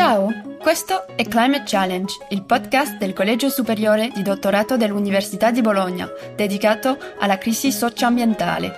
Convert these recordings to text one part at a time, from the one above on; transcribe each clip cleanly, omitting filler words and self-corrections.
Ciao, questo è Climate Challenge, il podcast del Collegio Superiore di Dottorato dell'Università di Bologna, dedicato alla crisi socioambientale.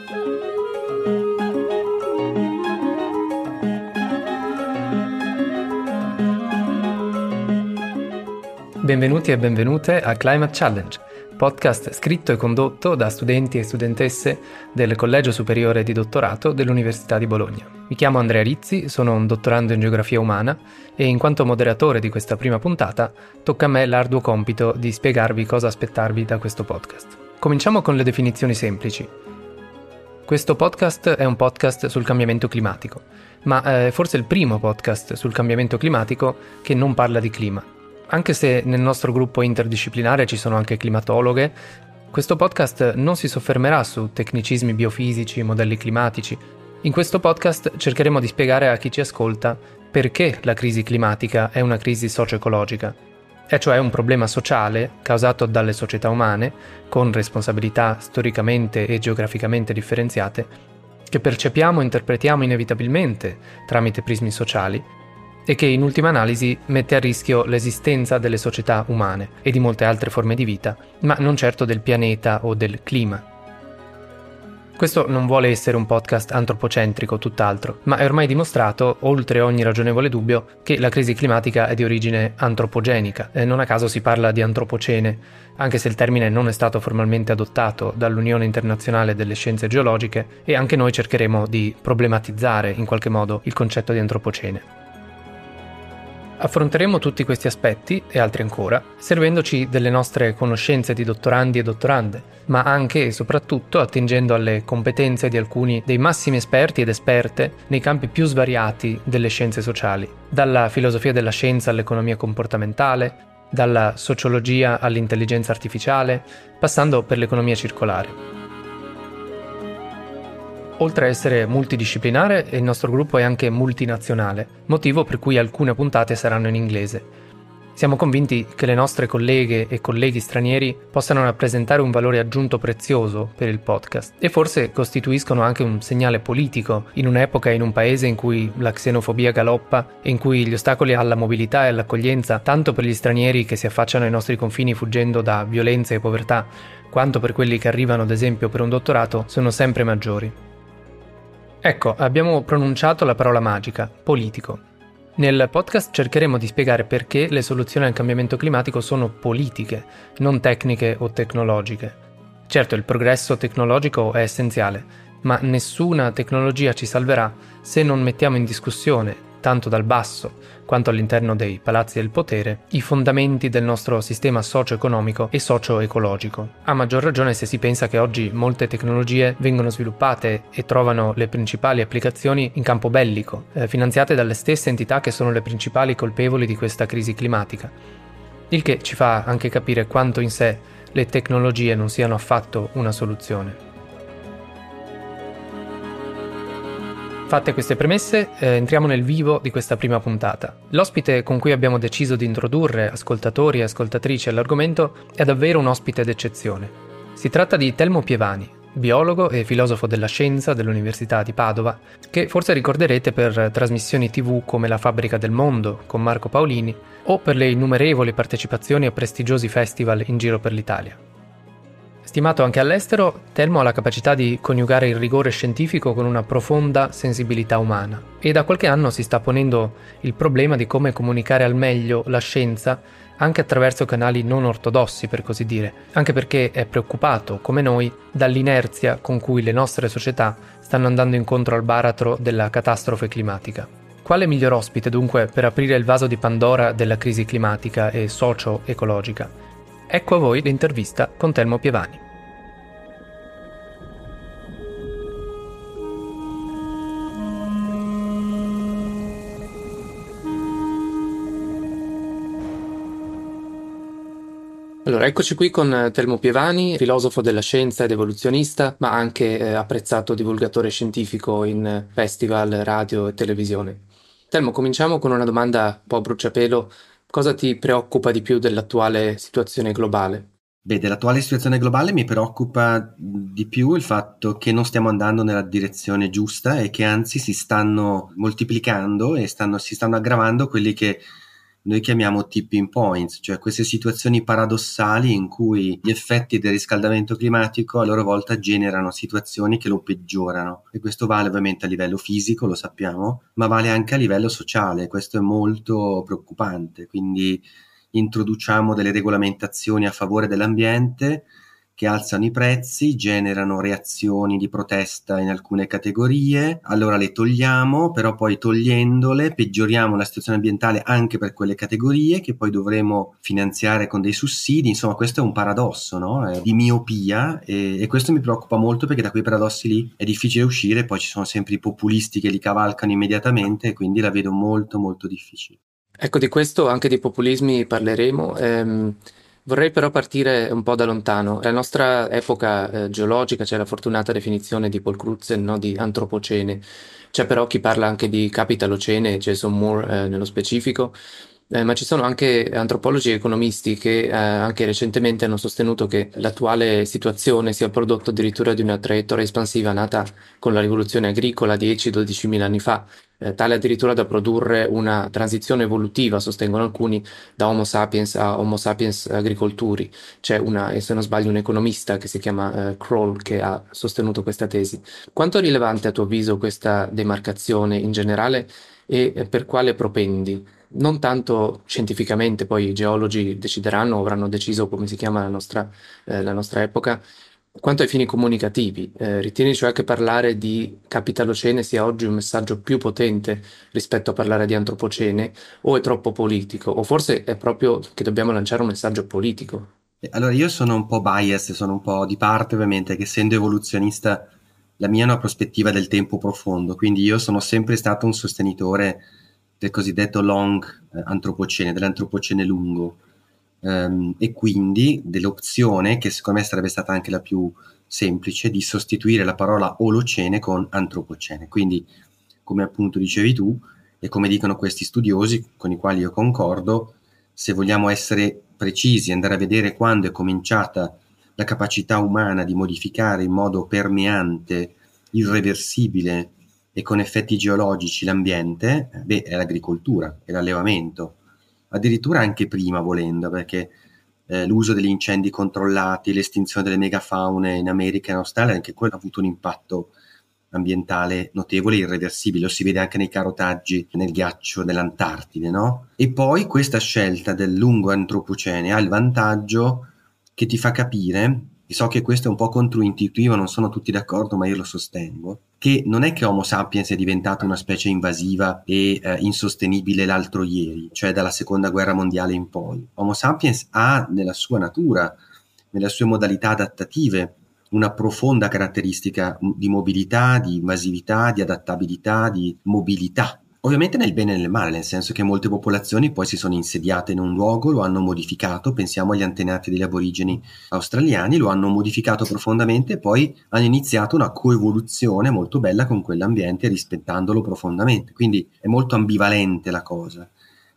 Benvenuti e benvenute a Climate Challenge, podcast scritto e condotto da studenti e studentesse del Collegio Superiore di Dottorato dell'Università di Bologna. Mi chiamo Andrea Rizzi, sono un dottorando in geografia umana e in quanto moderatore di questa prima puntata tocca a me l'arduo compito di spiegarvi cosa aspettarvi da questo podcast. Cominciamo con le definizioni semplici. Questo podcast è un podcast sul cambiamento climatico, ma è forse il primo podcast sul cambiamento climatico che non parla di clima. Anche se nel nostro gruppo interdisciplinare ci sono anche climatologhe, questo podcast non si soffermerà su tecnicismi biofisici, modelli climatici. In questo podcast cercheremo di spiegare a chi ci ascolta perché la crisi climatica è una crisi socio-ecologica, è cioè un problema sociale causato dalle società umane, con responsabilità storicamente e geograficamente differenziate, che percepiamo e interpretiamo inevitabilmente tramite prismi sociali, e che in ultima analisi mette a rischio l'esistenza delle società umane e di molte altre forme di vita, ma non certo del pianeta o del clima. Questo non vuole essere un podcast antropocentrico, tutt'altro, ma è ormai dimostrato, oltre ogni ragionevole dubbio, che la crisi climatica è di origine antropogenica, e non a caso si parla di antropocene, anche se il termine non è stato formalmente adottato dall'Unione Internazionale delle Scienze Geologiche, e anche noi cercheremo di problematizzare in qualche modo il concetto di antropocene. Affronteremo tutti questi aspetti, e altri ancora, servendoci delle nostre conoscenze di dottorandi e dottorande, ma anche e soprattutto attingendo alle competenze di alcuni dei massimi esperti ed esperte nei campi più svariati delle scienze sociali, dalla filosofia della scienza all'economia comportamentale, dalla sociologia all'intelligenza artificiale, passando per l'economia circolare. Oltre a essere multidisciplinare, il nostro gruppo è anche multinazionale, motivo per cui alcune puntate saranno in inglese. Siamo convinti che le nostre colleghe e colleghi stranieri possano rappresentare un valore aggiunto prezioso per il podcast e forse costituiscono anche un segnale politico in un'epoca e in un paese in cui la xenofobia galoppa e in cui gli ostacoli alla mobilità e all'accoglienza, tanto per gli stranieri che si affacciano ai nostri confini fuggendo da violenze e povertà, quanto per quelli che arrivano ad esempio per un dottorato, sono sempre maggiori. Ecco, abbiamo pronunciato la parola magica, politico. Nel podcast cercheremo di spiegare perché le soluzioni al cambiamento climatico sono politiche, non tecniche o tecnologiche. Certo, il progresso tecnologico è essenziale, ma nessuna tecnologia ci salverà se non mettiamo in discussione, tanto dal basso quanto all'interno dei palazzi del potere, i fondamenti del nostro sistema socio-economico e socio-ecologico. A maggior ragione se si pensa che oggi molte tecnologie vengono sviluppate e trovano le principali applicazioni in campo bellico, finanziate dalle stesse entità che sono le principali colpevoli di questa crisi climatica. Il che ci fa anche capire quanto in sé le tecnologie non siano affatto una soluzione. Fatte queste premesse, entriamo nel vivo di questa prima puntata. L'ospite con cui abbiamo deciso di introdurre ascoltatori e ascoltatrici all'argomento è davvero un ospite d'eccezione. Si tratta di Telmo Pievani, biologo e filosofo della scienza dell'Università di Padova, che forse ricorderete per trasmissioni TV come La Fabbrica del Mondo con Marco Paolini o per le innumerevoli partecipazioni a prestigiosi festival in giro per l'Italia. Stimato anche all'estero, Telmo ha la capacità di coniugare il rigore scientifico con una profonda sensibilità umana e da qualche anno si sta ponendo il problema di come comunicare al meglio la scienza anche attraverso canali non ortodossi, per così dire, anche perché è preoccupato, come noi, dall'inerzia con cui le nostre società stanno andando incontro al baratro della catastrofe climatica. Quale miglior ospite dunque per aprire il vaso di Pandora della crisi climatica e socio-ecologica? Ecco a voi l'intervista con Telmo Pievani. Allora, eccoci qui con Telmo Pievani, filosofo della scienza ed evoluzionista, ma anche apprezzato divulgatore scientifico in festival, radio e televisione. Telmo, cominciamo con una domanda un po' a bruciapelo. Cosa ti preoccupa di più dell'attuale situazione globale? Beh, dell'attuale situazione globale mi preoccupa di più il fatto che non stiamo andando nella direzione giusta e che anzi si stanno moltiplicando e si stanno aggravando quelli che noi chiamiamo tipping points, cioè queste situazioni paradossali in cui gli effetti del riscaldamento climatico a loro volta generano situazioni che lo peggiorano. E questo vale ovviamente a livello fisico, lo sappiamo, ma vale anche a livello sociale. Questo è molto preoccupante. Quindi introduciamo delle regolamentazioni a favore dell'ambiente che alzano i prezzi, generano reazioni di protesta in alcune categorie, allora le togliamo, però poi togliendole peggioriamo la situazione ambientale anche per quelle categorie che poi dovremo finanziare con dei sussidi. Insomma, questo è un paradosso, no? Di miopia, e questo mi preoccupa molto, perché da quei paradossi lì è difficile uscire. Poi ci sono sempre i populisti che li cavalcano immediatamente, e quindi la vedo molto molto difficile. Ecco, di questo, anche di populismi parleremo. Vorrei però partire un po' da lontano. La nostra epoca geologica, c'è la fortunata definizione di Paul Crutzen, no, di antropocene. C'è però chi parla anche di capitalocene, Jason Moore nello specifico. Ma ci sono anche antropologi e economisti che anche recentemente hanno sostenuto che l'attuale situazione sia prodotto addirittura di una traiettoria espansiva nata con la rivoluzione agricola 10-12 mila anni fa, tale addirittura da produrre una transizione evolutiva, sostengono alcuni, da Homo sapiens a Homo sapiens agricolturi. C'è e se non sbaglio, un economista che si chiama Kroll che ha sostenuto questa tesi. Quanto è rilevante a tuo avviso questa demarcazione in generale e per quale propendi? Non tanto scientificamente, poi i geologi decideranno o avranno deciso come si chiama la nostra epoca, quanto ai fini comunicativi. Ritieni cioè che parlare di capitalocene sia oggi un messaggio più potente rispetto a parlare di antropocene, o è troppo politico, o forse è proprio che dobbiamo lanciare un messaggio politico? Allora, io sono un po' bias, sono un po' di parte, ovviamente, che essendo evoluzionista la mia è una prospettiva del tempo profondo, quindi io sono sempre stato un sostenitore del cosiddetto long antropocene, dell'antropocene lungo, e quindi dell'opzione, che secondo me sarebbe stata anche la più semplice, di sostituire la parola olocene con antropocene. Quindi, come appunto dicevi tu, e come dicono questi studiosi con i quali io concordo, se vogliamo essere precisi, andare a vedere quando è cominciata la capacità umana di modificare in modo permeante, irreversibile e con effetti geologici l'ambiente, è l'agricoltura, è l'allevamento. Addirittura anche prima, volendo, perché l'uso degli incendi controllati, l'estinzione delle megafaune in America e in Australia, anche quello ha avuto un impatto ambientale notevole e irreversibile. Lo si vede anche nei carotaggi nel ghiaccio dell'Antartide, no? E poi questa scelta del lungo antropocene ha il vantaggio che ti fa capire, e so che questo è un po' controintuitivo, non sono tutti d'accordo, ma io lo sostengo, che non è che Homo sapiens è diventato una specie invasiva e insostenibile l'altro ieri, cioè dalla seconda guerra mondiale in poi. Homo sapiens ha nella sua natura, nelle sue modalità adattative, una profonda caratteristica di mobilità, di invasività, di adattabilità, di mobilità. Ovviamente nel bene e nel male, nel senso che molte popolazioni poi si sono insediate in un luogo, lo hanno modificato, pensiamo agli antenati degli aborigeni australiani, lo hanno modificato profondamente e poi hanno iniziato una coevoluzione molto bella con quell'ambiente, rispettandolo profondamente. Quindi è molto ambivalente la cosa.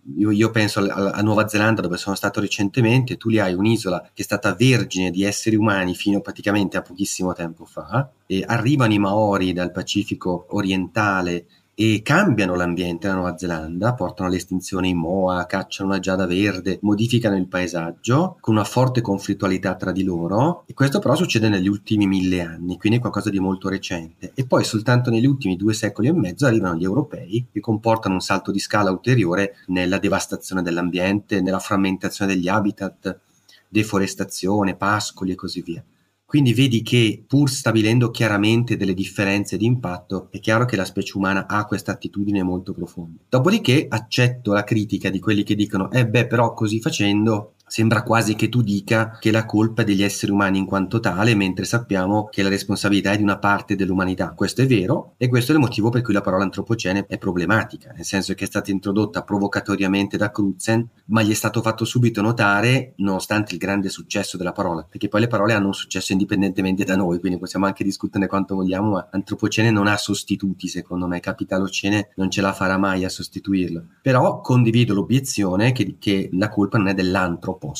Io penso a Nuova Zelanda, dove sono stato recentemente. Tu lì hai un'isola che è stata vergine di esseri umani fino praticamente a pochissimo tempo fa, e arrivano i Maori dal Pacifico orientale e cambiano l'ambiente della Nuova Zelanda, portano all'estinzione i moa, cacciano una giada verde, modificano il paesaggio con una forte conflittualità tra di loro, e questo però succede negli ultimi 1000 anni, quindi è qualcosa di molto recente. E poi soltanto negli ultimi 2 secoli e mezzo arrivano gli europei, che comportano un salto di scala ulteriore nella devastazione dell'ambiente, nella frammentazione degli habitat, deforestazione, pascoli e così via. Quindi vedi che, pur stabilendo chiaramente delle differenze di impatto, è chiaro che la specie umana ha questa attitudine molto profonda. Dopodiché accetto la critica di quelli che dicono però così facendo sembra quasi che tu dica che la colpa è degli esseri umani in quanto tale, mentre sappiamo che la responsabilità è di una parte dell'umanità. Questo è vero, e questo è il motivo per cui la parola antropocene è problematica, nel senso che è stata introdotta provocatoriamente da Crutzen, ma gli è stato fatto subito notare, nonostante il grande successo della parola, perché poi le parole hanno un successo indipendentemente da noi, quindi possiamo anche discuterne quanto vogliamo, ma antropocene non ha sostituti, secondo me. Capitalocene non ce la farà mai a sostituirlo. Però condivido l'obiezione che la colpa non è dell'antropos,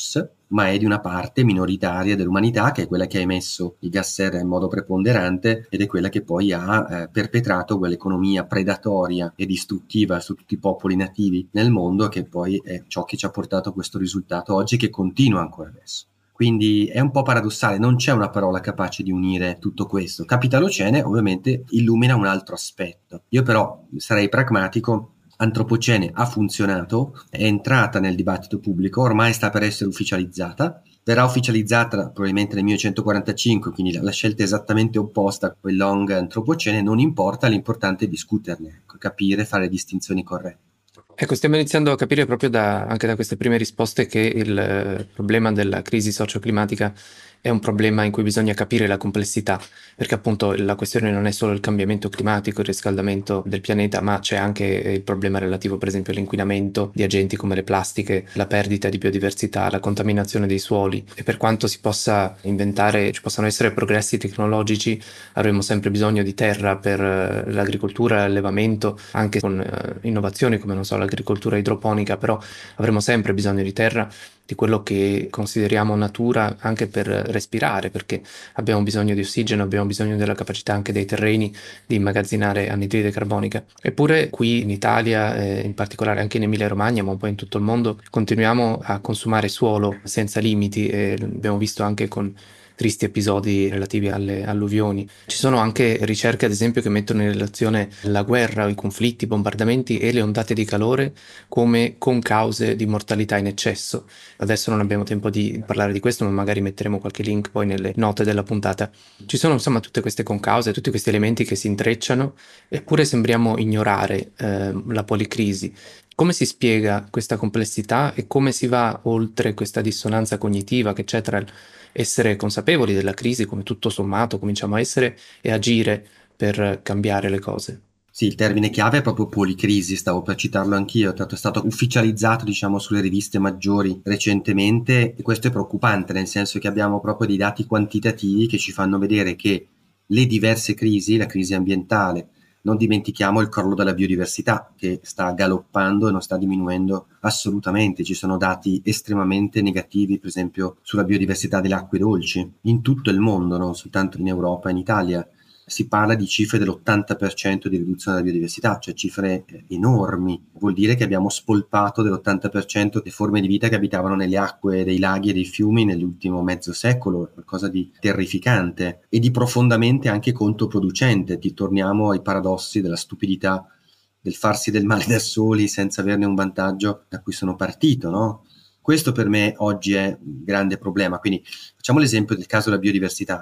ma è di una parte minoritaria dell'umanità, che è quella che ha emesso i gas serra in modo preponderante ed è quella che poi ha perpetrato quell'economia predatoria e distruttiva su tutti i popoli nativi nel mondo, che poi è ciò che ci ha portato a questo risultato oggi, che continua ancora adesso. Quindi è un po' paradossale, non c'è una parola capace di unire tutto questo. Capitalocene ovviamente illumina un altro aspetto. Io però sarei pragmatico. Antropocene ha funzionato, è entrata nel dibattito pubblico, ormai sta per essere ufficializzata, verrà ufficializzata probabilmente nel 1945, quindi la scelta è esattamente opposta a quel long antropocene, non importa, l'importante è discuterne, capire, fare distinzioni corrette. Ecco, stiamo iniziando a capire proprio anche da queste prime risposte che il problema della crisi socioclimatica è un problema in cui bisogna capire la complessità, perché appunto la questione non è solo il cambiamento climatico, il riscaldamento del pianeta, ma c'è anche il problema relativo per esempio all'inquinamento di agenti come le plastiche, la perdita di biodiversità, la contaminazione dei suoli, e per quanto si possa inventare, ci possano essere progressi tecnologici, avremo sempre bisogno di terra per l'agricoltura, l'allevamento, anche con innovazioni come non so l'agricoltura idroponica, però avremo sempre bisogno di terra, di quello che consideriamo natura anche per respirare, perché abbiamo bisogno di ossigeno, abbiamo bisogno della capacità anche dei terreni di immagazzinare anidride carbonica. Eppure qui in Italia, in particolare anche in Emilia-Romagna, ma un po' in tutto il mondo, continuiamo a consumare suolo senza limiti, e abbiamo visto anche con tristi episodi relativi alle alluvioni. Ci sono anche ricerche, ad esempio, che mettono in relazione la guerra, i conflitti, i bombardamenti e le ondate di calore come concause di mortalità in eccesso. Adesso non abbiamo tempo di parlare di questo, ma magari metteremo qualche link poi nelle note della puntata. Ci sono insomma tutte queste concause, tutti questi elementi che si intrecciano, eppure sembriamo ignorare la policrisi. Come si spiega questa complessità e come si va oltre questa dissonanza cognitiva che c'è tra essere consapevoli della crisi, come tutto sommato cominciamo a essere, e agire per cambiare le cose? Sì, il termine chiave è proprio policrisi, stavo per citarlo anch'io, tanto è stato ufficializzato diciamo sulle riviste maggiori recentemente, e questo è preoccupante nel senso che abbiamo proprio dei dati quantitativi che ci fanno vedere che le diverse crisi, la crisi ambientale, non dimentichiamo il crollo della biodiversità che sta galoppando e non sta diminuendo assolutamente. Ci sono dati estremamente negativi, per esempio, sulla biodiversità delle acque dolci in tutto il mondo, non soltanto in Europa e in Italia. Si parla di cifre dell'80% di riduzione della biodiversità, cioè cifre enormi. Vuol dire che abbiamo spolpato dell'80% le forme di vita che abitavano nelle acque dei laghi e dei fiumi nell'ultimo mezzo secolo, qualcosa di terrificante e di profondamente anche controproducente. Torniamo ai paradossi della stupidità, del farsi del male da soli senza averne un vantaggio da cui sono partito, no? Questo per me oggi è un grande problema. Quindi facciamo l'esempio del caso della biodiversità.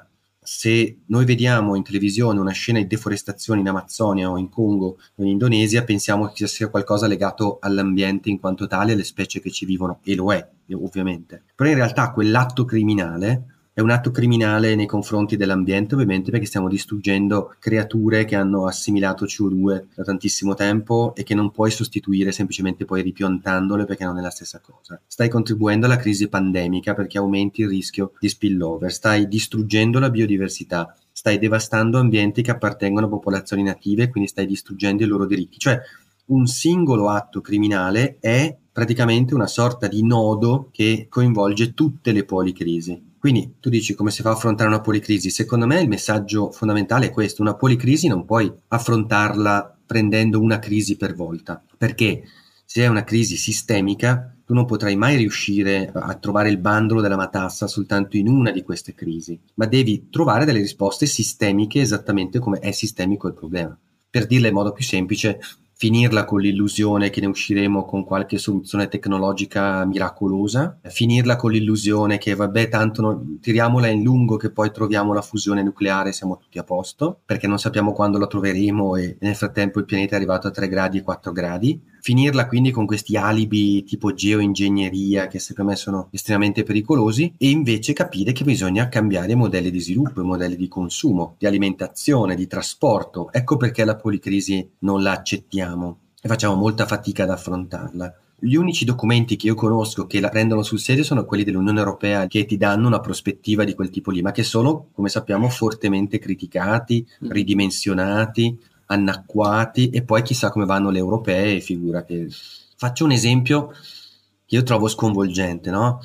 Se noi vediamo in televisione una scena di deforestazione in Amazzonia o in Congo o in Indonesia, pensiamo che sia qualcosa legato all'ambiente in quanto tale, alle specie che ci vivono, e lo è, ovviamente. Però in realtà quell'atto criminale è un atto criminale nei confronti dell'ambiente, ovviamente, perché stiamo distruggendo creature che hanno assimilato CO2 da tantissimo tempo e che non puoi sostituire semplicemente poi ripiantandole, perché non è la stessa cosa. Stai contribuendo alla crisi pandemica perché aumenti il rischio di spillover, stai distruggendo la biodiversità, stai devastando ambienti che appartengono a popolazioni native, quindi stai distruggendo i loro diritti. Cioè un singolo atto criminale è praticamente una sorta di nodo che coinvolge tutte le policrisi. Quindi tu dici come si fa a affrontare una policrisi? Secondo me il messaggio fondamentale è questo: una policrisi non puoi affrontarla prendendo una crisi per volta, perché se è una crisi sistemica tu non potrai mai riuscire a trovare il bandolo della matassa soltanto in una di queste crisi, ma devi trovare delle risposte sistemiche esattamente come è sistemico il problema. Per dirla in modo più semplice, finirla con l'illusione che ne usciremo con qualche soluzione tecnologica miracolosa, finirla con l'illusione che vabbè tanto tiriamola in lungo che poi troviamo la fusione nucleare e siamo tutti a posto, perché non sappiamo quando la troveremo e nel frattempo il pianeta è arrivato a 3 gradi e 4 gradi. Finirla quindi con questi alibi tipo geoingegneria che secondo me sono estremamente pericolosi, e invece capire che bisogna cambiare i modelli di sviluppo, i modelli di consumo, di alimentazione, di trasporto. Ecco perché la policrisi non la accettiamo e facciamo molta fatica ad affrontarla. Gli unici documenti che io conosco che la prendono sul serio sono quelli dell'Unione Europea, che ti danno una prospettiva di quel tipo lì, ma che sono, come sappiamo, fortemente criticati, ridimensionati, annacquati, e poi chissà come vanno le europee, figurati. Faccio un esempio che io trovo sconvolgente, no?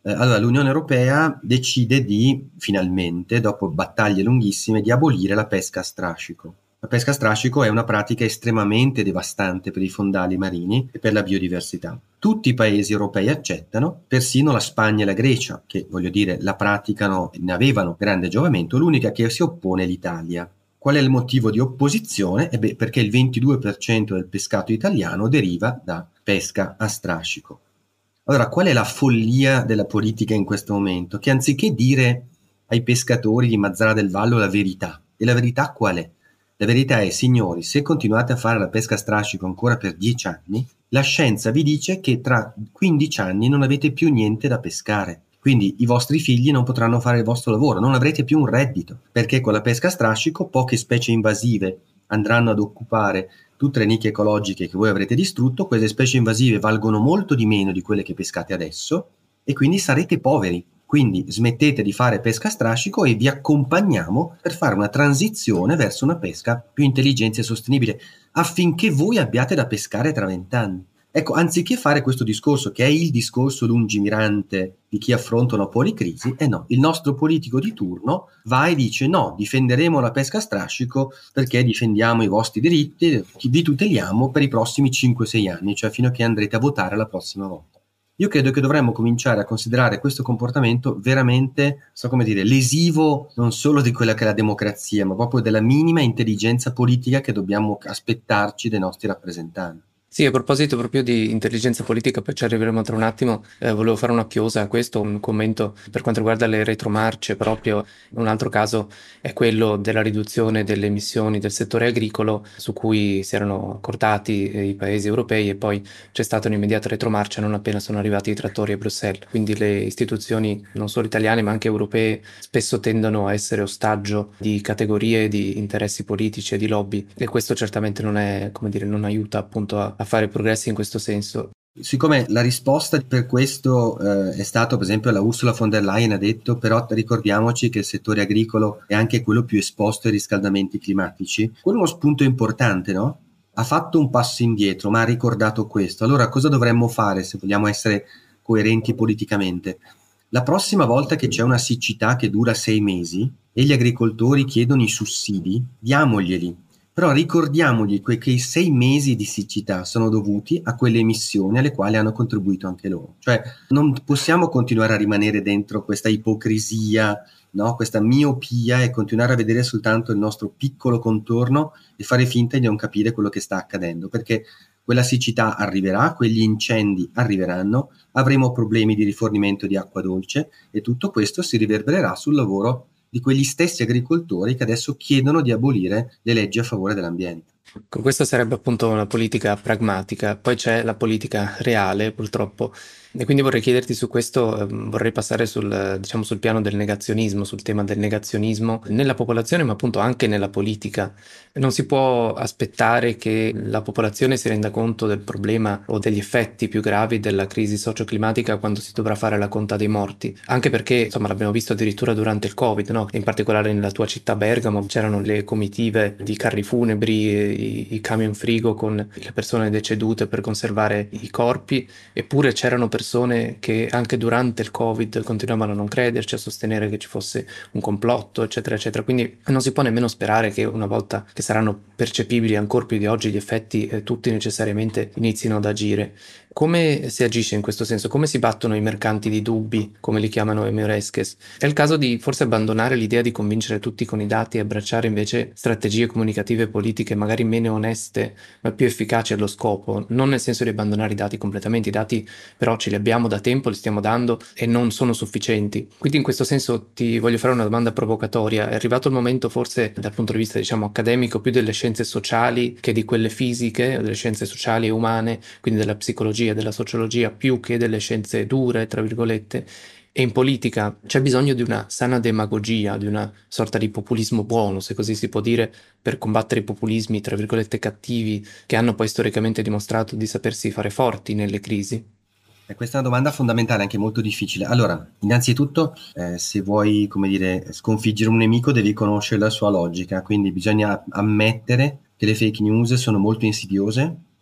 Allora l'Unione Europea decide finalmente, dopo battaglie lunghissime, di abolire la pesca a strascico. La pesca a strascico è una pratica estremamente devastante per i fondali marini e per la biodiversità. Tutti i paesi europei accettano, persino la Spagna e la Grecia, che voglio dire la praticano e ne avevano grande giovamento, l'unica che si oppone è l'Italia. Qual è il motivo di opposizione? Perché il 22% del pescato italiano deriva da pesca a strascico. Allora, qual è la follia della politica in questo momento? Che anziché dire ai pescatori di Mazara del Vallo la verità, e la verità qual è? La verità è, signori, se continuate a fare la pesca a strascico ancora per 10 anni, la scienza vi dice che tra 15 anni non avete più niente da pescare. Quindi i vostri figli non potranno fare il vostro lavoro, non avrete più un reddito, perché con la pesca a strascico poche specie invasive andranno ad occupare tutte le nicchie ecologiche che voi avrete distrutto. Queste specie invasive valgono molto di meno di quelle che pescate adesso e quindi sarete poveri. Quindi smettete di fare pesca a strascico e vi accompagniamo per fare una transizione verso una pesca più intelligente e sostenibile, affinché voi abbiate da pescare tra 20 anni. Ecco, anziché fare questo discorso, che è il discorso lungimirante di chi affronta una policrisi, no, il nostro politico di turno va e dice no, difenderemo la pesca a strascico perché difendiamo i vostri diritti, vi tuteliamo per i prossimi 5-6 anni, cioè fino a che andrete a votare la prossima volta. Io credo che dovremmo cominciare a considerare questo comportamento veramente, lesivo non solo di quella che è la democrazia, ma proprio della minima intelligenza politica che dobbiamo aspettarci dai nostri rappresentanti. Sì, a proposito proprio di intelligenza politica, poi ci arriveremo tra un attimo, volevo fare una chiosa a questo, un commento per quanto riguarda le retromarce proprio. Un altro caso è quello della riduzione delle emissioni del settore agricolo, su cui si erano accordati i paesi europei e poi c'è stata un'immediata retromarcia non appena sono arrivati i trattori a Bruxelles. Quindi le istituzioni, non solo italiane ma anche europee, spesso tendono a essere ostaggio di categorie, di interessi politici e di lobby, e questo certamente non è, non aiuta appunto a fare progressi in questo senso. Siccome la risposta per questo è stato, per esempio, la Ursula von der Leyen ha detto, però ricordiamoci che il settore agricolo è anche quello più esposto ai riscaldamenti climatici. Quello è uno spunto importante, no? Ha fatto un passo indietro, ma ha ricordato questo. Allora cosa dovremmo fare se vogliamo essere coerenti politicamente? La prossima volta che c'è una siccità che dura 6 mesi e gli agricoltori chiedono i sussidi, diamoglieli. Però ricordiamogli che i 6 mesi di siccità sono dovuti a quelle emissioni alle quali hanno contribuito anche loro. Cioè non possiamo continuare a rimanere dentro questa ipocrisia, no? Questa miopia, e continuare a vedere soltanto il nostro piccolo contorno e fare finta di non capire quello che sta accadendo, perché quella siccità arriverà, quegli incendi arriveranno, avremo problemi di rifornimento di acqua dolce e tutto questo si riverbererà sul lavoro di quegli stessi agricoltori che adesso chiedono di abolire le leggi a favore dell'ambiente. Con questa sarebbe appunto una politica pragmatica, poi c'è la politica reale purtroppo, e quindi vorrei chiederti su questo, vorrei passare sul piano del negazionismo, sul tema del negazionismo nella popolazione ma appunto anche nella politica. Non si può aspettare che la popolazione si renda conto del problema o degli effetti più gravi della crisi socioclimatica quando si dovrà fare la conta dei morti, anche perché l'abbiamo visto addirittura durante il Covid, no? In particolare nella tua città Bergamo c'erano le comitive di carri funebri, i camion frigo con le persone decedute per conservare i corpi, eppure c'erano persone che anche durante il Covid continuavano a non crederci, a sostenere che ci fosse un complotto, eccetera, eccetera. Quindi non si può nemmeno sperare che una volta che saranno percepibili ancora più di oggi gli effetti, tutti necessariamente inizino ad agire. Come si agisce in questo senso? Come si battono i mercanti di dubbi, come li chiamano Emioresques? È il caso di forse abbandonare l'idea di convincere tutti con i dati e abbracciare invece strategie comunicative e politiche magari meno oneste, ma più efficaci allo scopo, non nel senso di abbandonare i dati completamente. I dati però ce li abbiamo da tempo, li stiamo dando e non sono sufficienti. Quindi in questo senso ti voglio fare una domanda provocatoria. È arrivato il momento forse dal punto di vista accademico più delle scienze sociali che di quelle fisiche, delle scienze sociali e umane, quindi della psicologia, della sociologia, più che delle scienze dure, tra virgolette. E in politica c'è bisogno di una sana demagogia, di una sorta di populismo buono, se così si può dire, per combattere i populismi, tra virgolette, cattivi, che hanno poi storicamente dimostrato di sapersi fare forti nelle crisi. Questa è una domanda fondamentale, anche molto difficile. Allora, innanzitutto, se vuoi, sconfiggere un nemico devi conoscere la sua logica, quindi bisogna ammettere che le fake news sono molto insidiose.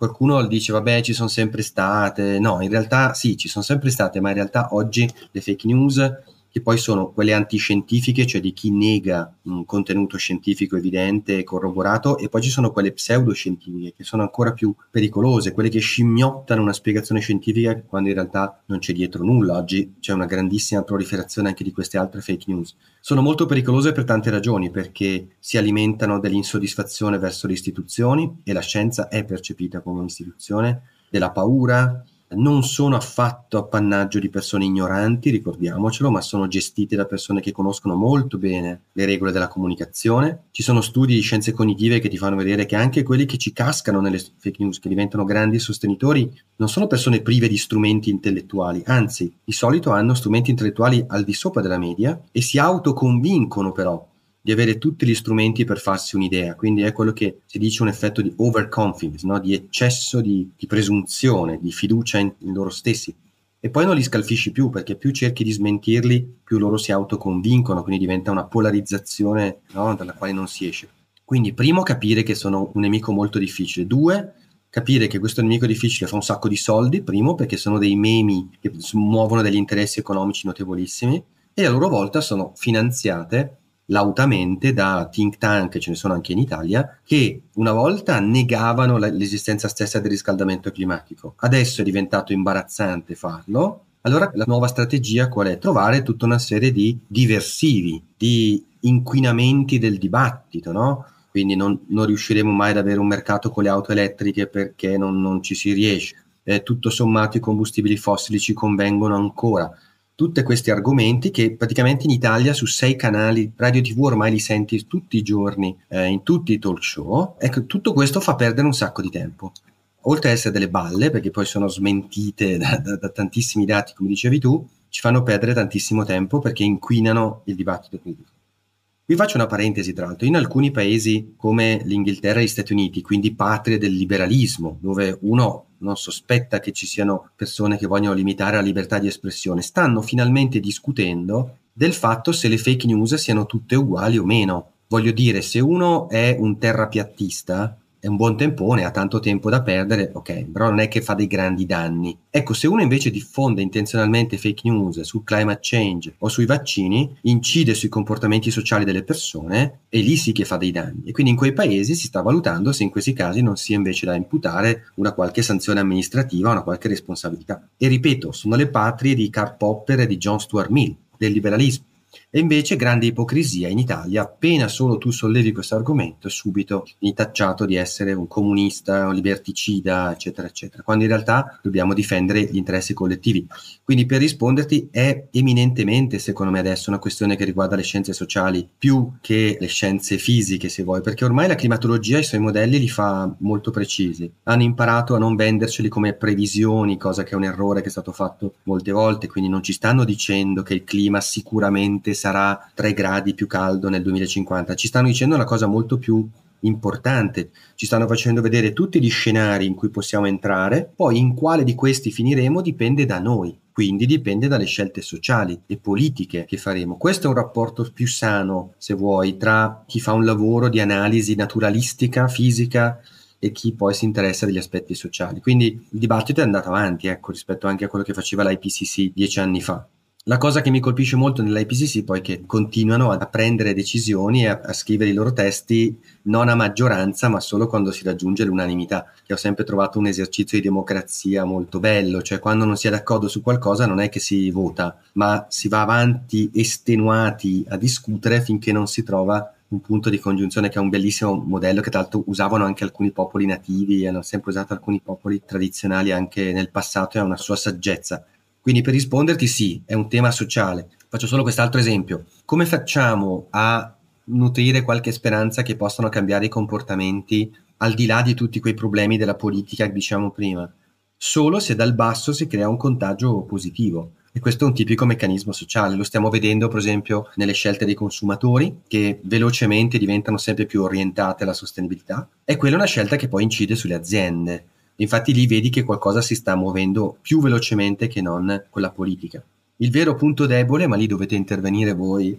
Qualcuno dice vabbè ci sono sempre state, no, in realtà sì, ci sono sempre state, ma in realtà oggi le fake news, che poi sono quelle antiscientifiche, cioè di chi nega un contenuto scientifico evidente e corroborato, e poi ci sono quelle pseudoscientifiche che sono ancora più pericolose, quelle che scimmiottano una spiegazione scientifica quando in realtà non c'è dietro nulla. Oggi c'è una grandissima proliferazione anche di queste altre fake news. Sono molto pericolose per tante ragioni, perché si alimentano dell'insoddisfazione verso le istituzioni, e la scienza è percepita come un'istituzione, della paura. Non sono affatto appannaggio di persone ignoranti, ricordiamocelo, ma sono gestite da persone che conoscono molto bene le regole della comunicazione. Ci sono studi di scienze cognitive che ti fanno vedere che anche quelli che ci cascano nelle fake news, che diventano grandi sostenitori, non sono persone prive di strumenti intellettuali, anzi, di solito hanno strumenti intellettuali al di sopra della media e si autoconvincono però di avere tutti gli strumenti per farsi un'idea. Quindi è quello che si dice un effetto di overconfidence, no? Di eccesso di presunzione, di fiducia in loro stessi. E poi non li scalfisci più, perché più cerchi di smentirli, più loro si autoconvincono, quindi diventa una polarizzazione, no? Dalla quale non si esce. Quindi primo, capire che sono un nemico molto difficile. Due, capire che questo nemico difficile fa un sacco di soldi, primo, perché sono dei memi che muovono degli interessi economici notevolissimi, e a loro volta sono finanziate lautamente da think tank, ce ne sono anche in Italia, che una volta negavano l'esistenza stessa del riscaldamento climatico. Adesso è diventato imbarazzante farlo. Allora la nuova strategia qual è? Trovare tutta una serie di diversivi, di inquinamenti del dibattito, no? Quindi non riusciremo mai ad avere un mercato con le auto elettriche perché non ci si riesce. Tutto sommato i combustibili fossili ci convengono ancora. Tutti questi argomenti che praticamente in Italia su 6 canali radio TV ormai li senti tutti i giorni, in tutti i talk show. Ecco, tutto questo fa perdere un sacco di tempo. Oltre ad essere delle balle, perché poi sono smentite da tantissimi dati, come dicevi tu, ci fanno perdere tantissimo tempo perché inquinano il dibattito pubblico. Vi faccio una parentesi, tra l'altro. In alcuni paesi come l'Inghilterra e gli Stati Uniti, quindi patrie del liberalismo, dove uno non sospetta che ci siano persone che vogliono limitare la libertà di espressione, stanno finalmente discutendo del fatto se le fake news siano tutte uguali o meno. Voglio dire, se uno è un terrapiattista, è un buon tempone, ha tanto tempo da perdere, ok, però non è che fa dei grandi danni. Ecco, se uno invece diffonde intenzionalmente fake news sul climate change o sui vaccini, incide sui comportamenti sociali delle persone e lì sì che fa dei danni. E quindi in quei paesi si sta valutando se in questi casi non sia invece da imputare una qualche sanzione amministrativa, una qualche responsabilità. E ripeto, sono le patrie di Karl Popper e di John Stuart Mill, del liberalismo. E invece grande ipocrisia in Italia, appena solo tu sollevi questo argomento, subito vieni tacciato di essere un comunista, un liberticida, eccetera, eccetera, quando in realtà dobbiamo difendere gli interessi collettivi. Quindi per risponderti è eminentemente, secondo me adesso, una questione che riguarda le scienze sociali più che le scienze fisiche, se vuoi, perché ormai la climatologia i suoi modelli li fa molto precisi. Hanno imparato a non venderceli come previsioni, cosa che è un errore che è stato fatto molte volte, quindi non ci stanno dicendo che il clima sicuramente sarà 3 gradi più caldo nel 2050, ci stanno dicendo una cosa molto più importante, ci stanno facendo vedere tutti gli scenari in cui possiamo entrare, poi in quale di questi finiremo dipende da noi, quindi dipende dalle scelte sociali e politiche che faremo. Questo è un rapporto più sano, se vuoi, tra chi fa un lavoro di analisi naturalistica, fisica, e chi poi si interessa degli aspetti sociali. Quindi il dibattito è andato avanti, ecco, rispetto anche a quello che faceva l'IPCC 10 anni fa. La cosa che mi colpisce molto nell'IPCC poi è che continuano a prendere decisioni e a scrivere i loro testi non a maggioranza ma solo quando si raggiunge l'unanimità, che ho sempre trovato un esercizio di democrazia molto bello, cioè quando non si è d'accordo su qualcosa non è che si vota, ma si va avanti estenuati a discutere finché non si trova un punto di congiunzione, che è un bellissimo modello che tra l'altro usavano anche alcuni popoli nativi, hanno sempre usato alcuni popoli tradizionali anche nel passato e ha una sua saggezza. Quindi per risponderti sì, è un tema sociale. Faccio solo quest'altro esempio. Come facciamo a nutrire qualche speranza che possano cambiare i comportamenti al di là di tutti quei problemi della politica che diciamo prima? Solo se dal basso si crea un contagio positivo. E questo è un tipico meccanismo sociale. Lo stiamo vedendo per esempio nelle scelte dei consumatori, che velocemente diventano sempre più orientate alla sostenibilità. E quella è una scelta che poi incide sulle aziende. Infatti lì vedi che qualcosa si sta muovendo più velocemente che non con la politica. Il vero punto debole, ma lì dovete intervenire voi,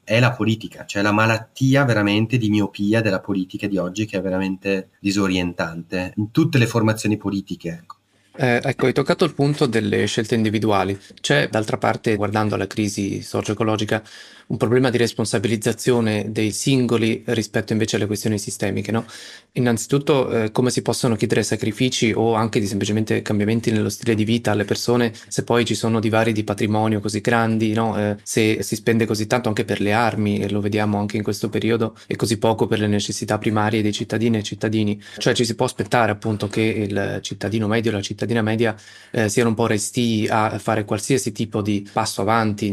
è la politica, cioè la malattia veramente di miopia della politica di oggi, che è veramente disorientante in tutte le formazioni politiche, ecco. Ecco, hai toccato il punto delle scelte individuali. C'è, d'altra parte, guardando alla crisi socio-ecologica, un problema di responsabilizzazione dei singoli rispetto invece alle questioni sistemiche, no? Innanzitutto, come si possono chiedere sacrifici o anche di semplicemente cambiamenti nello stile di vita alle persone se poi ci sono divari di patrimonio così grandi, no? Se si spende così tanto anche per le armi, e lo vediamo anche in questo periodo, e così poco per le necessità primarie dei cittadini e cittadini. Cioè ci si può aspettare appunto che il cittadino medio e la cittadina media siano un po' restii a fare qualsiasi tipo di passo avanti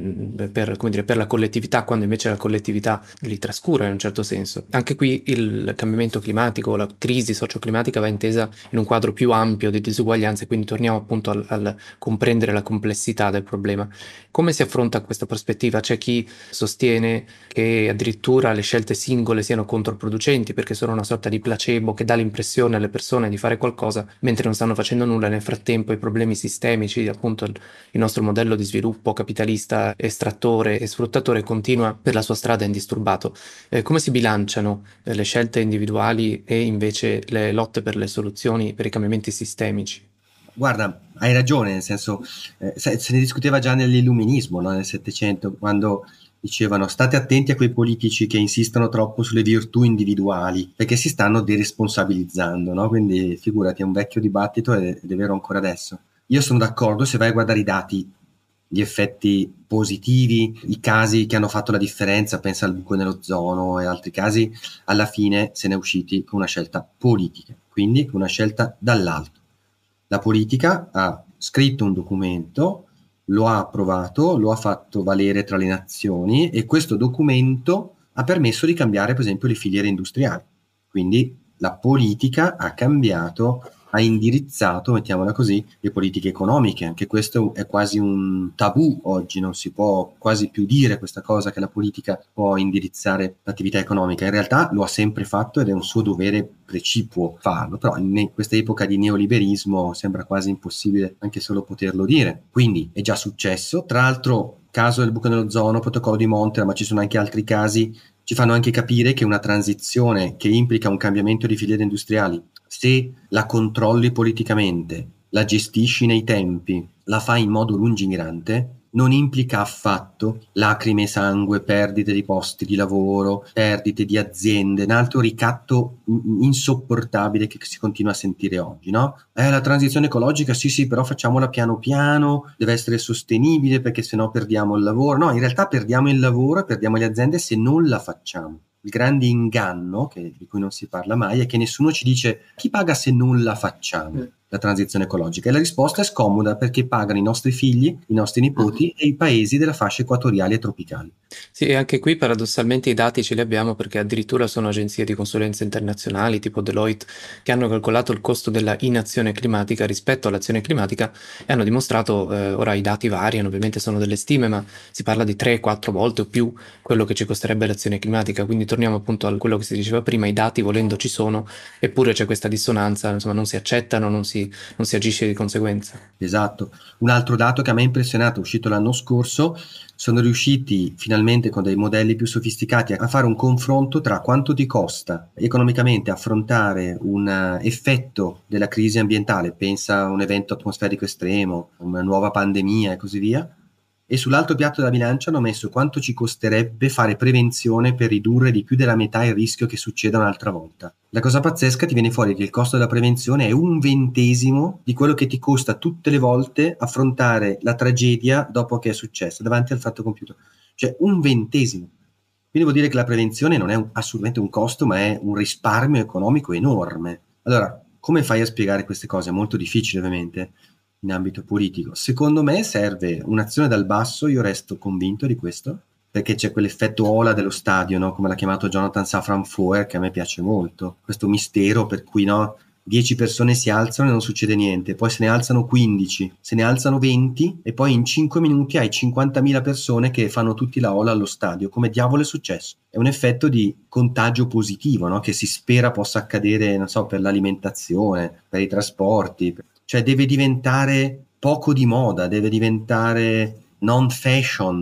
per, come dire, per la collettività, quando invece la collettività li trascura in un certo senso. Anche qui il cambiamento climatico, la crisi socioclimatica va intesa in un quadro più ampio di disuguaglianze, quindi torniamo appunto al comprendere la complessità del problema. Come si affronta questa prospettiva? C'è chi sostiene che addirittura le scelte singole siano controproducenti perché sono una sorta di placebo che dà l'impressione alle persone di fare qualcosa mentre non stanno facendo nulla. Nel frattempo i problemi sistemici, appunto il nostro modello di sviluppo capitalista, estrattore e sfruttatore, continua per la sua strada indisturbato. Come si bilanciano le scelte individuali e invece le lotte per le soluzioni, per i cambiamenti sistemici? Guarda, hai ragione, nel senso, se ne discuteva già nell'illuminismo, no? Nel Settecento, quando dicevano state attenti a quei politici che insistono troppo sulle virtù individuali, perché si stanno deresponsabilizzando, no? Quindi figurati, è un vecchio dibattito ed è vero ancora adesso. Io sono d'accordo se vai a guardare i dati, gli effetti positivi, i casi che hanno fatto la differenza, pensa al buco nell'ozono e altri casi, alla fine se ne è usciti con una scelta politica, quindi con una scelta dall'alto. La politica ha scritto un documento, lo ha approvato, lo ha fatto valere tra le nazioni e questo documento ha permesso di cambiare per esempio le filiere industriali. Quindi la politica ha cambiato, ha indirizzato, mettiamola così, le politiche economiche. Anche questo è quasi un tabù oggi, non si può quasi più dire questa cosa, che la politica può indirizzare l'attività economica. In realtà lo ha sempre fatto ed è un suo dovere precipuo farlo, però in questa epoca di neoliberismo sembra quasi impossibile anche solo poterlo dire. Quindi è già successo. Tra l'altro, caso del buco nell'ozono, protocollo di Montreal, ma ci sono anche altri casi, ci fanno anche capire che una transizione che implica un cambiamento di filiere industriali, se la controlli politicamente, la gestisci nei tempi, la fai in modo lungimirante, non implica affatto lacrime e sangue, perdite di posti di lavoro, perdite di aziende, un altro ricatto insopportabile che si continua a sentire oggi, no? La transizione ecologica, sì, però facciamola piano piano, deve essere sostenibile perché sennò perdiamo il lavoro. No, in realtà perdiamo il lavoro e perdiamo le aziende se non la facciamo. Il grande inganno, di cui non si parla mai, è che nessuno ci dice chi paga se non la facciamo, la transizione ecologica. E la risposta è scomoda, perché pagano i nostri figli, i nostri nipoti e i paesi della fascia equatoriale e tropicali. Sì, e anche qui paradossalmente i dati ce li abbiamo perché addirittura sono agenzie di consulenza internazionali tipo Deloitte che hanno calcolato il costo della inazione climatica rispetto all'azione climatica e hanno dimostrato, ora i dati variano, ovviamente sono delle stime, ma si parla di 3-4 volte o più quello che ci costerebbe l'azione climatica, quindi torniamo appunto a quello che si diceva prima, i dati volendo ci sono, eppure c'è questa dissonanza, insomma non si accettano, non si agisce di conseguenza. Esatto. Un altro dato che a me ha impressionato, uscito l'anno scorso, sono riusciti finalmente con dei modelli più sofisticati a fare un confronto tra quanto ti costa economicamente affrontare un effetto della crisi ambientale, pensa a un evento atmosferico estremo, una nuova pandemia e così via, e sull'altro piatto della bilancia hanno messo quanto ci costerebbe fare prevenzione per ridurre di più della metà il rischio che succeda un'altra volta. La cosa pazzesca, ti viene fuori che il costo della prevenzione è 1/20 di quello che ti costa tutte le volte affrontare la tragedia dopo che è successa, davanti al fatto compiuto. Cioè 1/20. Quindi vuol dire che la prevenzione non è assolutamente un costo, ma è un risparmio economico enorme. Allora, come fai a spiegare queste cose? È molto difficile, ovviamente, in ambito politico. Secondo me serve un'azione dal basso, io resto convinto di questo, perché c'è quell'effetto ola dello stadio, no? Come l'ha chiamato Jonathan Safran Foer, che a me piace molto, questo mistero per cui 10 persone si alzano e non succede niente, poi se ne alzano 15, se ne alzano 20 e poi in 5 minuti hai 50.000 persone che fanno tutti la ola allo stadio. Come diavolo è successo? È un effetto di contagio positivo, no? Che si spera possa accadere, non so, per l'alimentazione, per i trasporti. Cioè deve diventare poco di moda, deve diventare non fashion,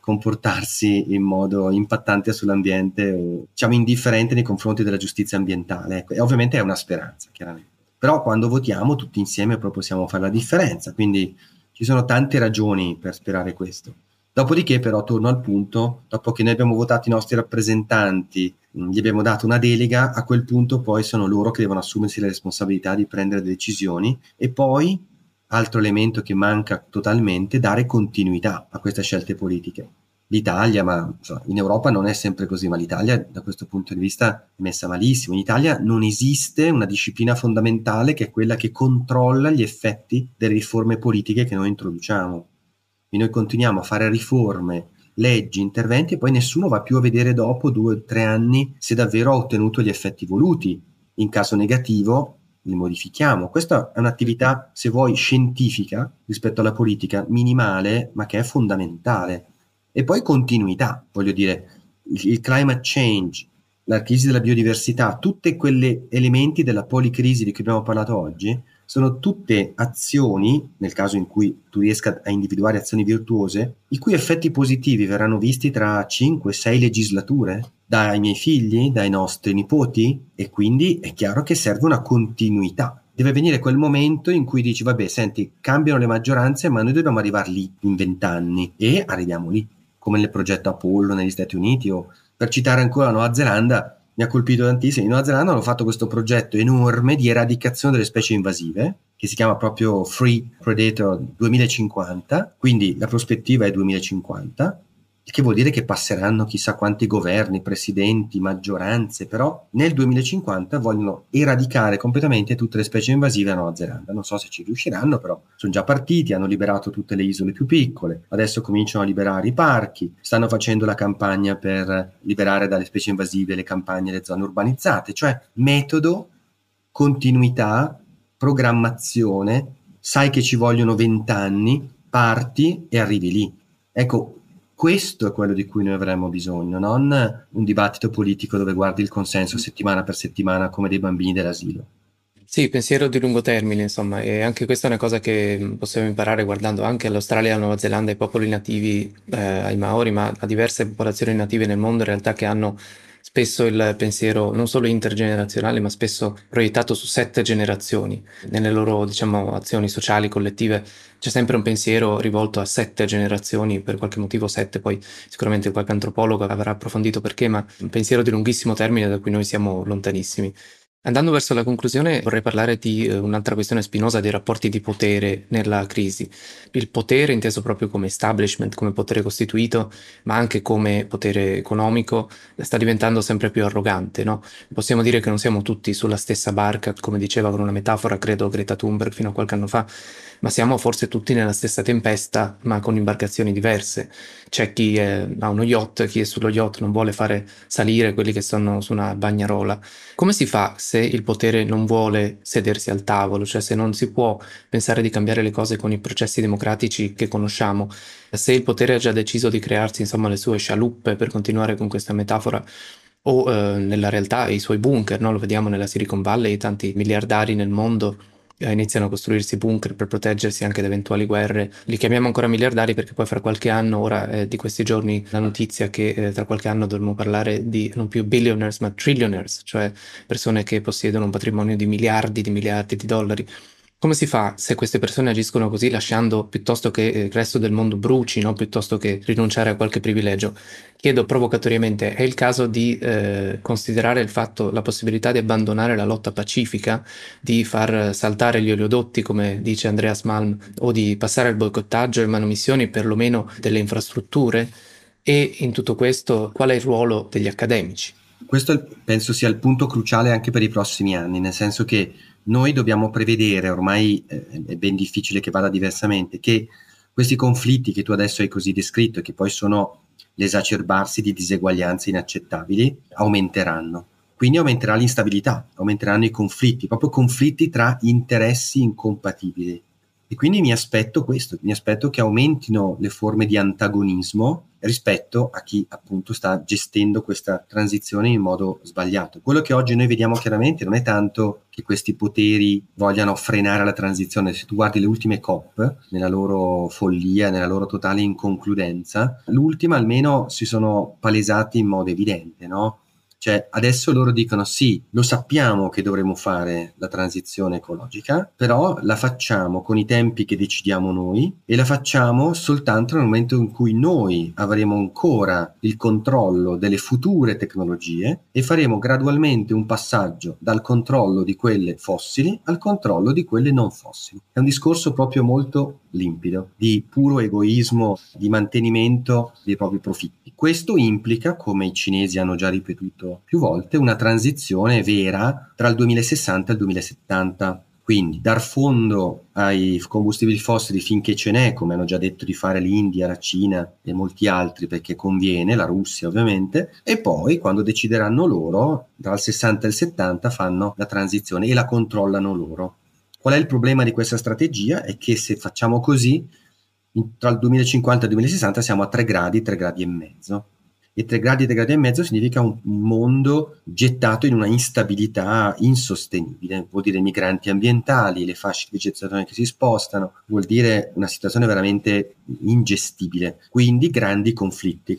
comportarsi in modo impattante sull'ambiente o diciamo indifferente nei confronti della giustizia ambientale. Ecco, e ovviamente è una speranza, chiaramente. Però quando votiamo tutti insieme poi possiamo fare la differenza, quindi ci sono tante ragioni per sperare questo. Dopodiché però torno al punto, dopo che noi abbiamo votato i nostri rappresentanti, gli abbiamo dato una delega, a quel punto poi sono loro che devono assumersi la responsabilità di prendere decisioni e poi, altro elemento che manca totalmente, dare continuità a queste scelte politiche. L'Italia, ma insomma, in Europa non è sempre così, ma l'Italia da questo punto di vista è messa malissimo. In Italia non esiste una disciplina fondamentale che è quella che controlla gli effetti delle riforme politiche che noi introduciamo. E noi continuiamo a fare riforme, leggi, interventi e poi nessuno va più a vedere dopo 2 o 3 anni se davvero ha ottenuto gli effetti voluti. In caso negativo li modifichiamo. Questa è un'attività, se vuoi, scientifica rispetto alla politica, minimale, ma che è fondamentale. E poi continuità, voglio dire, il climate change, la crisi della biodiversità, tutti quegli elementi della policrisi di cui abbiamo parlato oggi, sono tutte azioni, nel caso in cui tu riesca a individuare azioni virtuose, i cui effetti positivi verranno visti tra 5-6 legislature, dai miei figli, dai nostri nipoti, e quindi è chiaro che serve una continuità. Deve venire quel momento in cui dici, vabbè, senti, cambiano le maggioranze, ma noi dobbiamo arrivare lì in 20 anni, e arriviamo lì, come nel progetto Apollo negli Stati Uniti, o per citare ancora la Nuova Zelanda, mi ha colpito tantissimo. In Nuova Zelanda hanno fatto questo progetto enorme di eradicazione delle specie invasive, che si chiama proprio Free Predator 2050, quindi la prospettiva è 2050, il che vuol dire che passeranno chissà quanti governi, presidenti, maggioranze, però nel 2050 vogliono eradicare completamente tutte le specie invasive a Nuova Zelanda. Non so se ci riusciranno, però sono già partiti, hanno liberato tutte le isole più piccole, adesso cominciano a liberare i parchi, stanno facendo la campagna per liberare dalle specie invasive le campagne e le zone urbanizzate, cioè metodo, continuità, programmazione, sai che ci vogliono 20 anni, parti e arrivi lì. Ecco, questo è quello di cui noi avremmo bisogno, non un dibattito politico dove guardi il consenso settimana per settimana come dei bambini dell'asilo. Sì, pensiero di lungo termine, insomma, e anche questa è una cosa che possiamo imparare guardando anche all'Australia, alla Nuova Zelanda, ai popoli nativi, ai Maori, ma a diverse popolazioni native nel mondo in realtà che hanno spesso il pensiero non solo intergenerazionale, ma spesso proiettato su 7 generazioni. Nelle loro, diciamo, azioni sociali, collettive, c'è sempre un pensiero rivolto a 7 generazioni, per qualche motivo 7, poi sicuramente qualche antropologo avrà approfondito perché, ma un pensiero di lunghissimo termine da cui noi siamo lontanissimi. Andando verso la conclusione, vorrei parlare di un'altra questione spinosa dei rapporti di potere nella crisi. Il potere, inteso proprio come establishment, come potere costituito, ma anche come potere economico, sta diventando sempre più arrogante, no? Possiamo dire che non siamo tutti sulla stessa barca, come diceva con una metafora, credo, Greta Thunberg fino a qualche anno fa, ma siamo forse tutti nella stessa tempesta, ma con imbarcazioni diverse. C'è chi ha uno yacht, chi è sullo yacht non vuole fare salire quelli che sono su una bagnarola. Come si fa se il potere non vuole sedersi al tavolo, cioè se non si può pensare di cambiare le cose con i processi democratici che conosciamo, se il potere ha già deciso di crearsi insomma le sue scialuppe, per continuare con questa metafora, o nella realtà i suoi bunker, no? Lo vediamo nella Silicon Valley, tanti miliardari nel mondo iniziano a costruirsi bunker per proteggersi anche da eventuali guerre. Li chiamiamo ancora miliardari perché poi fra qualche anno, ora di questi giorni, la notizia che tra qualche anno dovremo parlare di non più billionaires ma trillionaires, cioè persone che possiedono un patrimonio di miliardi di dollari. Come si fa se queste persone agiscono così, lasciando piuttosto che il resto del mondo bruci, no? Piuttosto che rinunciare a qualche privilegio? Chiedo provocatoriamente, è il caso di considerare la possibilità di abbandonare la lotta pacifica, di far saltare gli oleodotti, come dice Andreas Malm, o di passare al boicottaggio e manomissioni perlomeno delle infrastrutture? E in tutto questo, qual è il ruolo degli accademici? Questo penso sia il punto cruciale anche per i prossimi anni, nel senso che noi dobbiamo prevedere, ormai è ben difficile che vada diversamente, che questi conflitti che tu adesso hai così descritto e che poi sono l'esacerbarsi di diseguaglianze inaccettabili, aumenteranno. Quindi aumenterà l'instabilità, aumenteranno i conflitti, proprio conflitti tra interessi incompatibili. E quindi mi aspetto questo, mi aspetto che aumentino le forme di antagonismo rispetto a chi appunto sta gestendo questa transizione in modo sbagliato. Quello che oggi noi vediamo chiaramente non è tanto che questi poteri vogliano frenare la transizione. Se tu guardi le ultime COP, nella loro follia, nella loro totale inconcludenza, l'ultima almeno si sono palesati in modo evidente, no? Cioè, adesso loro dicono sì, lo sappiamo che dovremo fare la transizione ecologica, però la facciamo con i tempi che decidiamo noi e la facciamo soltanto nel momento in cui noi avremo ancora il controllo delle future tecnologie e faremo gradualmente un passaggio dal controllo di quelle fossili al controllo di quelle non fossili. È un discorso proprio molto limpido, di puro egoismo, di mantenimento dei propri profitti. Questo implica, come i cinesi hanno già ripetuto più volte, una transizione vera tra il 2060 e il 2070. Quindi dar fondo ai combustibili fossili finché ce n'è, come hanno già detto di fare l'India, la Cina e molti altri, perché conviene, la Russia ovviamente, e poi quando decideranno loro, dal 60 al 70 fanno la transizione e la controllano loro. Qual è il problema di questa strategia? È che se facciamo così, tra il 2050 e il 2060 siamo a 3 gradi e mezzo. E 3 gradi e mezzo significa un mondo gettato in una instabilità insostenibile. Vuol dire migranti ambientali, le fasce di vegetazione che si spostano, vuol dire una situazione veramente ingestibile. Quindi grandi conflitti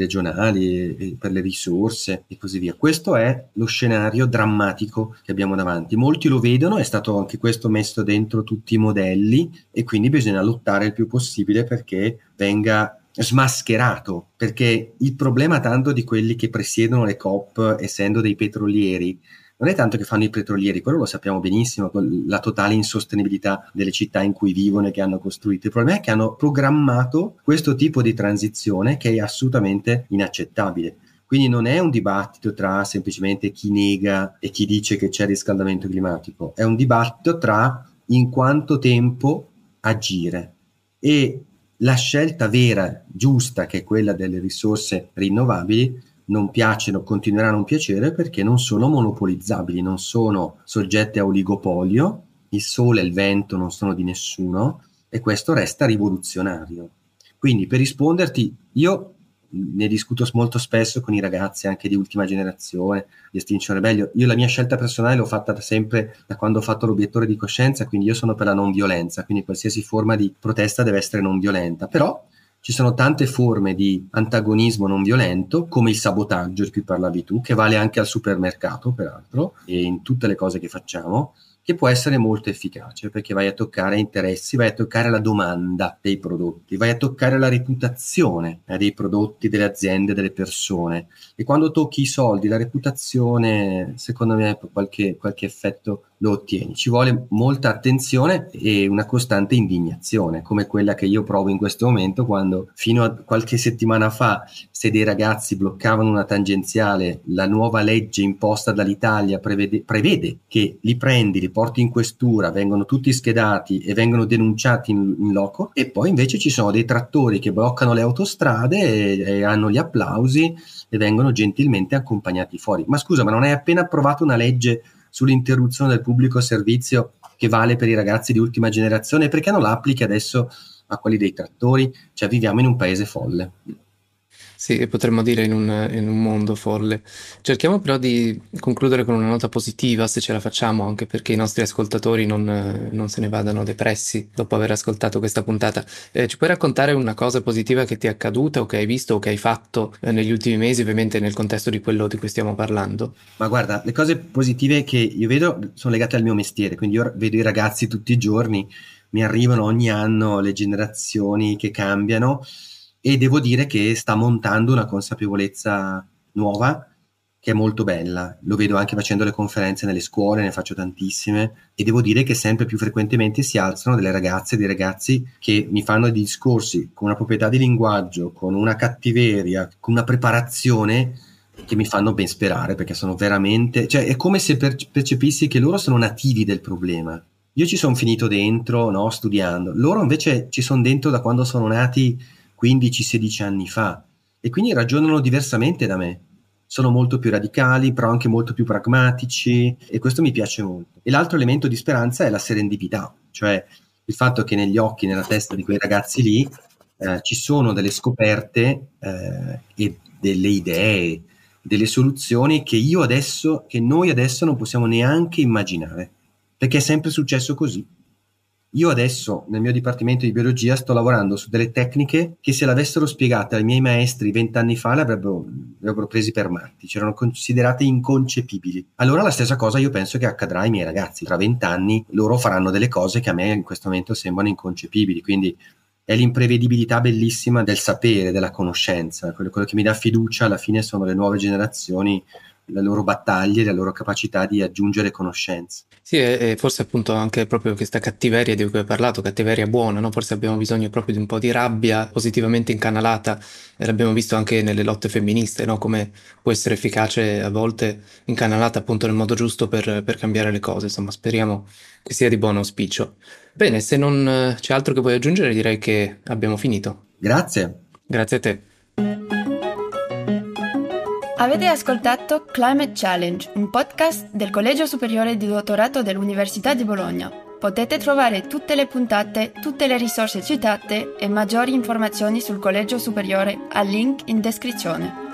regionali per le risorse e così via. Questo è lo scenario drammatico che abbiamo davanti. Molti lo vedono, è stato anche questo messo dentro tutti i modelli e quindi bisogna lottare il più possibile perché venga smascherato, perché il problema tanto di quelli che presiedono le COP, essendo dei petrolieri, non è tanto che fanno i petrolieri, quello lo sappiamo benissimo, la totale insostenibilità delle città in cui vivono e che hanno costruito. Il problema è che hanno programmato questo tipo di transizione che è assolutamente inaccettabile. Quindi non è un dibattito tra semplicemente chi nega e chi dice che c'è riscaldamento climatico, è un dibattito tra in quanto tempo agire. E la scelta vera, giusta, che è quella delle risorse rinnovabili, non piacciono, continuerà a non piacere perché non sono monopolizzabili, non sono soggette a oligopolio, il sole e il vento non sono di nessuno e questo resta rivoluzionario. Quindi per risponderti, io ne discuto molto spesso con i ragazzi anche di ultima generazione, di Extinction Rebellion. Io la mia scelta personale l'ho fatta sempre da quando ho fatto l'obiettore di coscienza, quindi io sono per la non violenza, quindi qualsiasi forma di protesta deve essere non violenta, però ci sono tante forme di antagonismo non violento, come il sabotaggio di cui parlavi tu, che vale anche al supermercato peraltro e in tutte le cose che facciamo, che può essere molto efficace perché vai a toccare interessi, vai a toccare la domanda dei prodotti, vai a toccare la reputazione dei prodotti, delle aziende, delle persone. E quando tocchi i soldi, la reputazione, secondo me qualche effetto lo ottieni. Ci vuole molta attenzione e una costante indignazione, come quella che io provo in questo momento quando fino a qualche settimana fa, se dei ragazzi bloccavano una tangenziale, la nuova legge imposta dall'Italia prevede che li prendi, li porti in questura, vengono tutti schedati e vengono denunciati in loco, e poi invece ci sono dei trattori che bloccano le autostrade e hanno gli applausi e vengono gentilmente accompagnati fuori. Ma scusa, ma non hai appena approvato una legge sull'interruzione del pubblico servizio che vale per i ragazzi di ultima generazione? Perché non la applichi adesso a quelli dei trattori? Cioè, viviamo in un paese folle. Sì, potremmo dire in un mondo folle. Cerchiamo però di concludere con una nota positiva, se ce la facciamo, anche perché i nostri ascoltatori non se ne vadano depressi dopo aver ascoltato questa puntata. Ci puoi raccontare una cosa positiva che ti è accaduta o che hai visto o che hai fatto negli ultimi mesi, ovviamente nel contesto di quello di cui stiamo parlando? Ma guarda, le cose positive che io vedo sono legate al mio mestiere, quindi io vedo i ragazzi tutti i giorni, mi arrivano ogni anno le generazioni che cambiano e devo dire che sta montando una consapevolezza nuova che è molto bella. Lo vedo anche facendo le conferenze nelle scuole, ne faccio tantissime, e devo dire che sempre più frequentemente si alzano delle ragazze e dei ragazzi che mi fanno dei discorsi con una proprietà di linguaggio, con una cattiveria, con una preparazione che mi fanno ben sperare, perché sono veramente, cioè è come se percepissi che loro sono nativi del problema. Io ci sono finito dentro, no, studiando. Loro invece ci sono dentro da quando sono nati 15-16 anni fa e quindi ragionano diversamente da me. Sono molto più radicali, però anche molto più pragmatici, e questo mi piace molto. E l'altro elemento di speranza è la serendipità, cioè il fatto che negli occhi, nella testa di quei ragazzi lì ci sono delle scoperte e delle idee, delle soluzioni che noi adesso non possiamo neanche immaginare, perché è sempre successo così. Io adesso nel mio dipartimento di biologia sto lavorando su delle tecniche che se l'avessero spiegate ai miei maestri 20 anni fa le avrebbero presi per matti, c'erano considerate inconcepibili. Allora la stessa cosa io penso che accadrà ai miei ragazzi. Tra 20 anni loro faranno delle cose che a me in questo momento sembrano inconcepibili, quindi è l'imprevedibilità bellissima del sapere, della conoscenza. Quello che mi dà fiducia alla fine sono le nuove generazioni, le loro battaglie, la loro capacità di aggiungere conoscenze. Sì, e forse appunto anche proprio questa cattiveria di cui hai parlato, cattiveria buona, no? Forse abbiamo bisogno proprio di un po' di rabbia positivamente incanalata, e l'abbiamo visto anche nelle lotte femministe, no? Come può essere efficace a volte, incanalata appunto nel modo giusto per cambiare le cose. Insomma, speriamo che sia di buon auspicio. Bene, se non c'è altro che vuoi aggiungere, direi che abbiamo finito. Grazie. Grazie a te. Avete ascoltato Climate Challenge, un podcast del Collegio Superiore di Dottorato dell'Università di Bologna. Potete trovare tutte le puntate, tutte le risorse citate e maggiori informazioni sul Collegio Superiore al link in descrizione.